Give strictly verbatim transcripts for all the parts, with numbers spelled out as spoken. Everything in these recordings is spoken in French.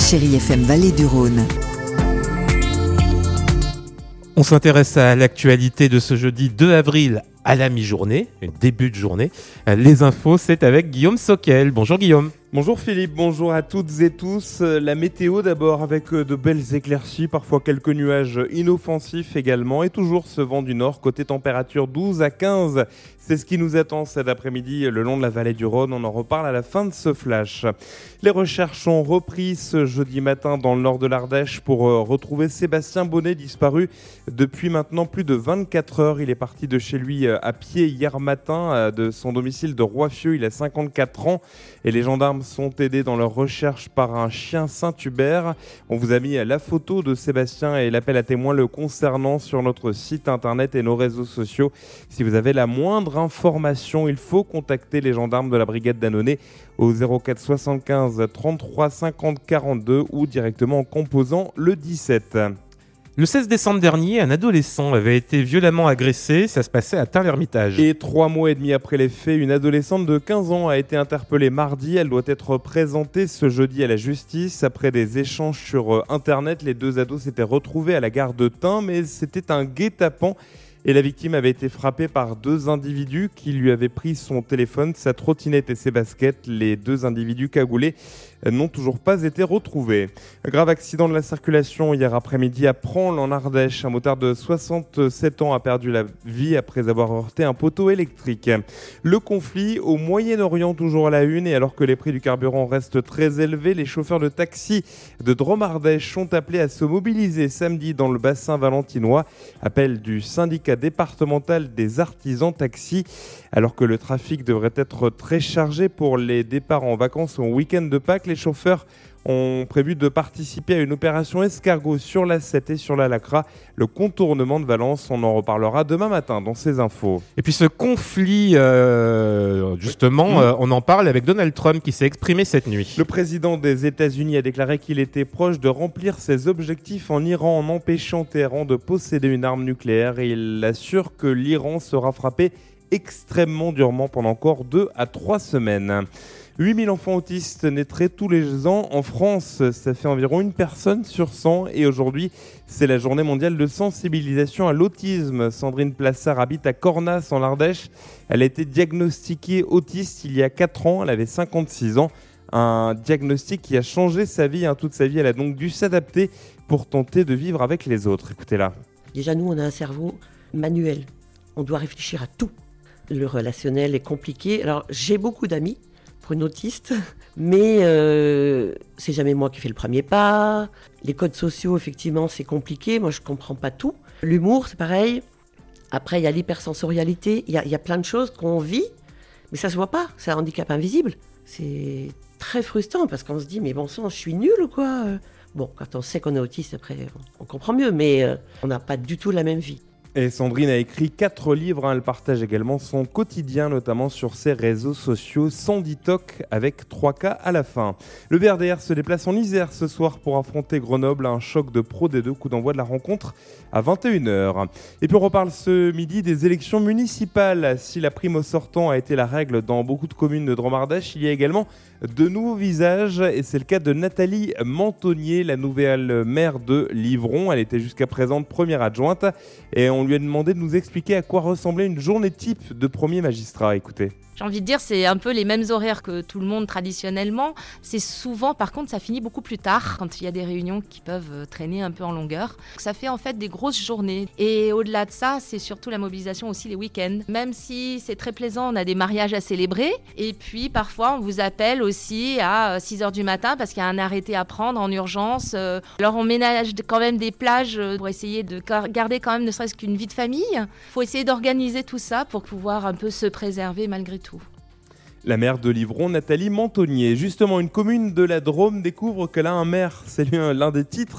Chérie F M Vallée du Rhône. On s'intéresse à l'actualité de ce jeudi deux avril à la mi-journée, début de journée. Les infos, c'est avec Guillaume Soquel. Bonjour Guillaume. Bonjour Philippe, bonjour à toutes et tous. La météo d'abord avec de belles éclaircies, parfois quelques nuages inoffensifs également et toujours ce vent du nord côté température douze à quinze. C'est ce qui nous attend cet après-midi le long de la vallée du Rhône. On en reparle à la fin de ce flash. Les recherches ont repris ce jeudi matin dans le nord de l'Ardèche pour retrouver Sébastien Bonnet disparu depuis maintenant plus de vingt-quatre heures. Il est parti de chez lui à pied hier matin de son domicile de Roiffieux. Il a cinquante-quatre ans et les gendarmes sont aidés dans leur recherche par un chien Saint-Hubert. On vous a mis la photo de Sébastien et l'appel à témoins le concernant sur notre site internet et nos réseaux sociaux. Si vous avez la moindre information, il faut contacter les gendarmes de la brigade d'Annonay au zéro quatre soixante-quinze trente-trois cinquante quarante-deux ou directement en composant le dix-sept. Le seize décembre dernier, un adolescent avait été violemment agressé. Ça se passait à Tain-l'Hermitage. Et trois mois et demi après les faits, une adolescente de quinze ans a été interpellée mardi. Elle doit être présentée ce jeudi à la justice. Après des échanges sur Internet, les deux ados s'étaient retrouvés à la gare de Tain, mais c'était un guet-apens. Et la victime avait été frappée par deux individus qui lui avaient pris son téléphone, sa trottinette et ses baskets. Les deux individus cagoulés n'ont toujours pas été retrouvés. Grave accident de la circulation hier après-midi à Pransles en Ardèche. Un motard de soixante-sept ans a perdu la vie après avoir heurté un poteau électrique. Le conflit au Moyen-Orient toujours à la une et alors que les prix du carburant restent très élevés, les chauffeurs de taxi de Drôme-Ardèche sont appelés à se mobiliser samedi dans le bassin valentinois. Appel du syndicat départemental des artisans taxi. Alors que le trafic devrait être très chargé pour les départs en vacances ou en week-end de Pâques, les chauffeurs ont prévu de participer à une opération escargot sur l'A sept et sur la Lacra, le contournement de Valence. On en reparlera demain matin dans ces infos. Et puis ce conflit, euh, justement, oui. euh, on en parle avec Donald Trump qui s'est exprimé cette nuit. Le président des États-Unis a déclaré qu'il était proche de remplir ses objectifs en Iran en empêchant Téhéran de posséder une arme nucléaire et il assure que l'Iran sera frappé extrêmement durement pendant encore deux à trois semaines. huit mille enfants autistes naîtraient tous les ans en France. Ça fait environ une personne sur cent. Et aujourd'hui, c'est la journée mondiale de sensibilisation à l'autisme. Sandrine Plassard habite à Cornas, en Ardèche. Elle a été diagnostiquée autiste il y a quatre ans. Elle avait cinquante-six ans. Un diagnostic qui a changé sa vie. Hein. Toute sa vie, elle a donc dû s'adapter pour tenter de vivre avec les autres. Écoutez-la. Déjà, nous, on a un cerveau manuel. On doit réfléchir à tout. Le relationnel est compliqué. Alors, j'ai beaucoup d'amis pour une autiste, mais euh, c'est jamais moi qui fais le premier pas. Les codes sociaux, effectivement, c'est compliqué. Moi, je comprends pas tout. L'humour, c'est pareil. Après, il y a l'hypersensorialité. Il y a, il y a plein de choses qu'on vit, mais ça se voit pas. C'est un handicap invisible. C'est très frustrant parce qu'on se dit, mais bon sang, je suis nulle ou quoi ? Bon, quand on sait qu'on est autiste, après, on comprend mieux, mais euh, on n'a pas du tout la même vie. Et Sandrine a écrit quatre livres. Hein. Elle partage également son quotidien, notamment sur ses réseaux sociaux, sans ditoc, avec trois K à la fin. Le V R D R se déplace en Isère ce soir pour affronter Grenoble. Un choc de Pro D deux, coup d'envoi de la rencontre à vingt et une heures. Et puis on reparle ce midi des élections municipales. Si la prime au sortant a été la règle dans beaucoup de communes de Drôme-Ardèche, il y a également de nouveaux visages. Et c'est le cas de Nathalie Mentonnier, la nouvelle maire de Livron. Elle était jusqu'à présent première adjointe. Et on lui a demandé de nous expliquer à quoi ressemblait une journée type de premier magistrat. Écoutez. J'ai envie de dire, c'est un peu les mêmes horaires que tout le monde traditionnellement. C'est souvent, par contre, ça finit beaucoup plus tard quand il y a des réunions qui peuvent traîner un peu en longueur. Ça fait en fait des grosses journées. Et au-delà de ça, c'est surtout la mobilisation aussi les week-ends. Même si c'est très plaisant, on a des mariages à célébrer. Et puis parfois, on vous appelle aussi à six heures du matin parce qu'il y a un arrêté à prendre en urgence. Alors on ménage quand même des plages pour essayer de garder quand même ne serait-ce qu'une vie de famille. Il faut essayer d'organiser tout ça pour pouvoir un peu se préserver malgré tout. La maire de Livron, Nathalie Mentonnier. Justement, une commune de la Drôme découvre qu'elle a un maire. C'est l'un des titres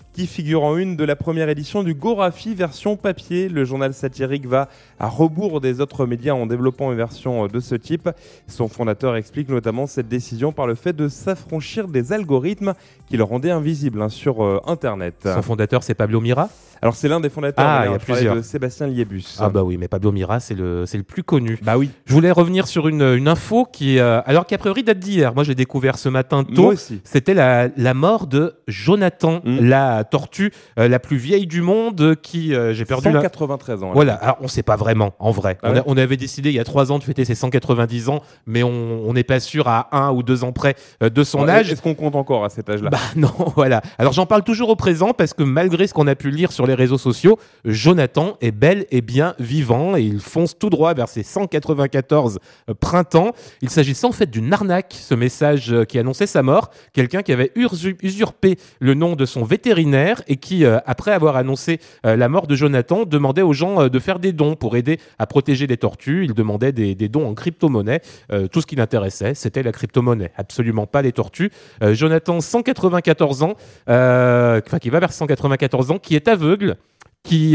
qui figure en une de la première édition du Gorafi version papier. Le journal satirique va à rebours des autres médias en développant une version de ce type. Son fondateur explique notamment cette décision par le fait de s'affranchir des algorithmes qui le rendaient invisible hein, sur euh, Internet. Son fondateur, c'est Pablo Mira ? Alors c'est l'un des fondateurs, Ah, mais il y a on parlait plusieurs. de Sébastien Liébus. Ah bah oui, mais Pablo Mira, c'est le, c'est le plus connu. Bah oui, Je voulais revenir sur une, une info qui, euh, alors qu'a priori date d'hier. Moi, j'ai découvert ce matin tôt. moi aussi. C'était la, la mort de Jonathan, Mm. la tortue euh, la plus vieille du monde, qui euh, j'ai perdu. cent la- quatre-vingt-treize ans. Voilà, alors on sait pas vraiment, en vrai. Ah on, a- ouais on avait décidé il y a trois ans de fêter ses cent quatre-vingt-dix ans, mais on on n'est pas sûr à un ou deux ans près euh, de son Ouais, âge. Est-ce qu'on compte encore à cet âge-là? Bah non, voilà. Alors j'en parle toujours au présent parce que malgré ce qu'on a pu lire sur les réseaux sociaux, Jonathan est bel et bien vivant et il fonce tout droit vers ses cent quatre-vingt-quatorze euh, printemps. Il s'agissait en fait d'une arnaque, ce message euh, qui annonçait sa mort. Quelqu'un qui avait ursu- usurpé le nom de son vétérinaire et qui, euh, après avoir annoncé euh, la mort de Jonathan, demandait aux gens euh, de faire des dons pour aider à protéger les tortues. Il demandait des, des dons en crypto-monnaie. Euh, tout ce qui l'intéressait, c'était la crypto-monnaie, absolument pas les tortues. Euh, Jonathan, cent quatre-vingt-quatorze ans, euh, enfin qui va vers cent quatre-vingt-quatorze ans, qui est aveugle, qui,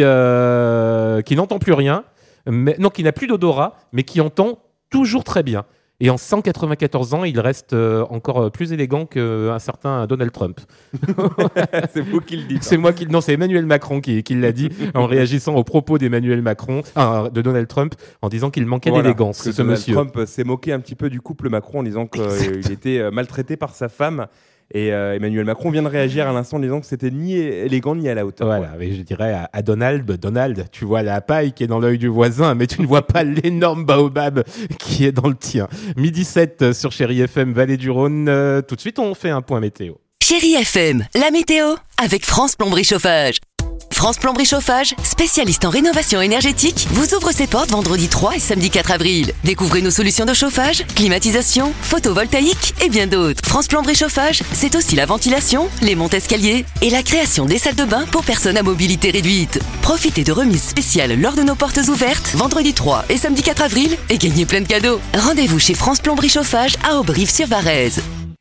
euh, qui n'entend plus rien, mais, non, qui n'a plus d'odorat, mais qui entend toujours très bien. Et en cent quatre-vingt-quatorze ans, il reste euh, encore plus élégant qu'un certain Donald Trump. C'est vous qui le dites. C'est moi qui, non, c'est Emmanuel Macron qui, qui l'a dit en réagissant aux propos d'Emmanuel Macron, ah, de Donald Trump, en disant qu'il manquait Voilà, d'élégance, que ce Donald monsieur. Trump s'est moqué un petit peu du couple Macron en disant qu'il était euh, maltraité par sa femme. Et euh, Emmanuel Macron vient de réagir à l'instant en disant que c'était ni élégant ni à la hauteur. Voilà, mais je dirais à, à Donald, Donald, tu vois la paille qui est dans l'œil du voisin, mais tu ne vois pas l'énorme baobab qui est dans le tien. Midi sept sur Chéri F M, Vallée du Rhône. Euh, tout de suite, on fait un point météo. Chéri F M, la météo avec France Plomberie Chauffage. France Plomberie Chauffage, spécialiste en rénovation énergétique, vous ouvre ses portes vendredi trois et samedi quatre avril. Découvrez nos solutions de chauffage, climatisation, photovoltaïque et bien d'autres. France Plomberie Chauffage, c'est aussi la ventilation, les montes-escaliers et la création des salles de bain pour personnes à mobilité réduite. Profitez de remises spéciales lors de nos portes ouvertes, vendredi trois et samedi quatre avril et gagnez plein de cadeaux. Rendez-vous chez France Plomberie Chauffage à Auberive-sur-Varèse.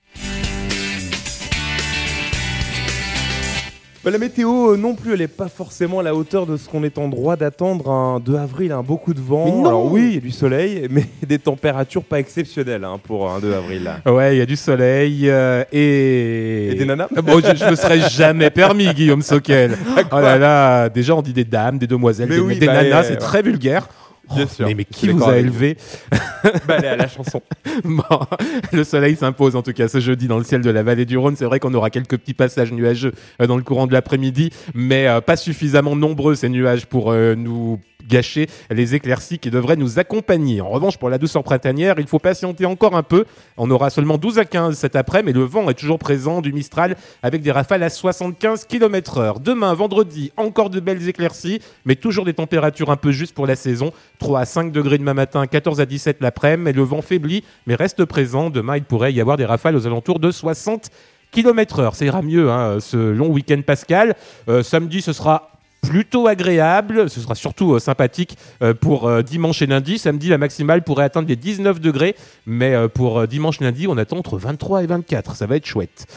Bah, la météo euh, non plus, elle n'est pas forcément à la hauteur de ce qu'on est en droit d'attendre. Un deux avril, un beaucoup de vent. Mais non. Alors oui, il y a du soleil, mais des températures pas exceptionnelles hein, pour un deux avril. Là. Ouais, il y a du soleil euh, et... Et des nanas. Bon, je, je me serais jamais permis, Guillaume Soquel. Oh là là, déjà on dit des dames, des demoiselles, Mais des, oui, des bah, nanas, euh, c'est ouais. très vulgaire. Bien Oh, sûr. Mais, mais Je qui suis vous d'accord a avec élevé? Bah, allez, à la chanson. Bon, le soleil s'impose en tout cas ce jeudi dans le ciel de la vallée du Rhône. C'est vrai qu'on aura quelques petits passages nuageux euh, dans le courant de l'après-midi, mais euh, pas suffisamment nombreux ces nuages pour euh, nous gâcher les éclaircies qui devraient nous accompagner. En revanche, pour la douceur printanière, il faut patienter encore un peu. On aura seulement douze à quinze cet après, mais le vent est toujours présent, du Mistral avec des rafales à soixante-quinze kilomètres heure. Demain, vendredi, encore de belles éclaircies, mais toujours des températures un peu justes pour la saison. trois à cinq degrés demain matin, quatorze à dix-sept l'après-midi, et le vent faiblit, mais reste présent. Demain, il pourrait y avoir des rafales aux alentours de soixante kilomètres heure. Ça ira mieux, hein, ce long week-end pascal. Euh, samedi, ce sera plutôt agréable, ce sera surtout euh, sympathique euh, pour euh, dimanche et lundi. Samedi, la maximale pourrait atteindre les dix-neuf degrés, mais euh, pour euh, dimanche lundi, on attend entre vingt-trois et vingt-quatre. Ça va être chouette.